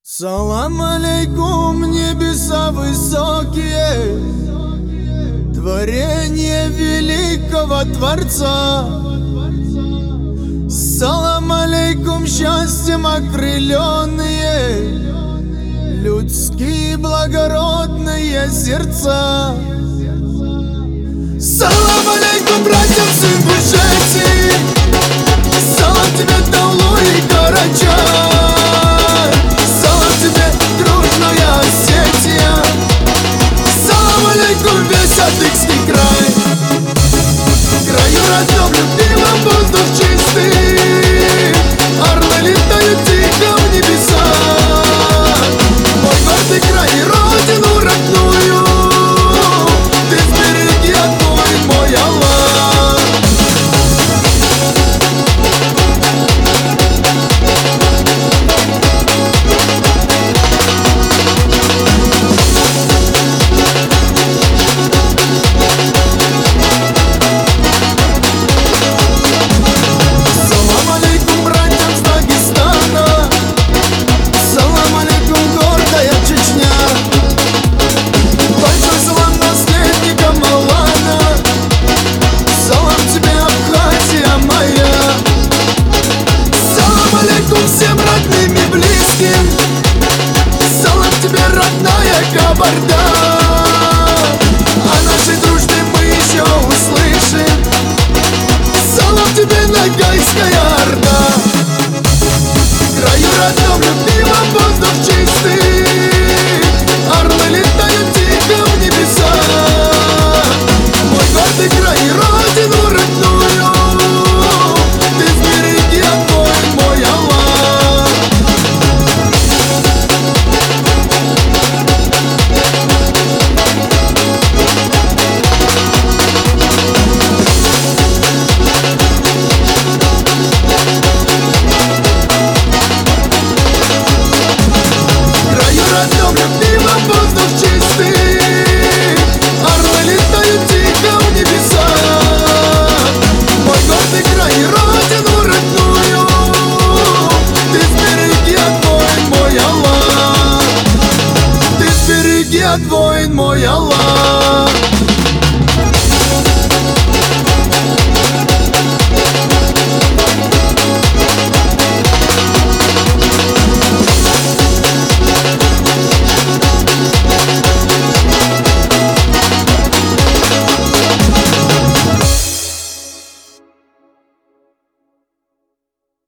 Салам алейкум, небеса высокие, творение великого Творца. Салам алейкум, счастьем окрыленные, людские благородные сердца. Салам алейкум, братьям, сын Бушети, салам тебе, Таулу и Карачай. Салам тебе, дружная Осетия, салам алейкум, весь Адыгский край. Краю родном, любимом, воздух чистый, орлы летают тихо в небеса. Мой гордый край и родину родную ты сбереги, отбой, мой Аллах. Всем родным и близким, салам тебе, родная Кабарда. О нашей дружбе мы еще услышим. Салам тебе, Ногайская Орда. Краю родном, любимом, воздух чистый, орлы летают тихо в небеса. Мой гордый край и родину родную ты сбереги, отбой, мой Аллах. Воздух чистый, орлы летают тихо в небеса. Мой гордый край и родину родную ты сбереги, отбой, мой Аллах. Ты сбереги, отбой, мой Аллах.